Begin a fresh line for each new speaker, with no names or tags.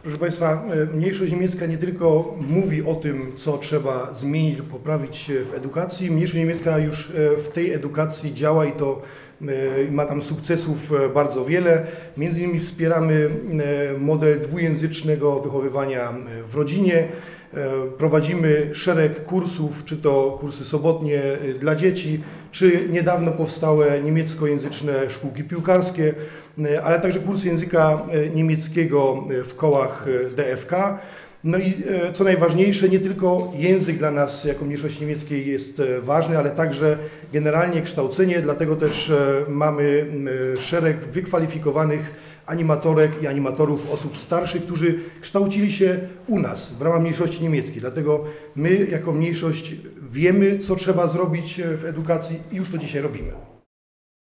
Proszę Państwa, mniejszość niemiecka nie tylko mówi o tym, co trzeba zmienić lub poprawić w edukacji. Mniejszość niemiecka już w tej edukacji działa i to ma tam sukcesów bardzo wiele. Między innymi wspieramy model dwujęzycznego wychowywania w rodzinie. Prowadzimy szereg kursów, czy to kursy sobotnie dla dzieci, czy niedawno powstałe niemieckojęzyczne szkółki piłkarskie, ale także kursy języka niemieckiego w kołach DFK. No i co najważniejsze, nie tylko język dla nas jako mniejszości niemieckiej jest ważny, ale także generalnie kształcenie, dlatego też mamy szereg wykwalifikowanych animatorek i animatorów osób starszych, którzy kształcili się u nas w ramach mniejszości niemieckiej. Dlatego my jako mniejszość wiemy, co trzeba zrobić w edukacji i już to dzisiaj robimy.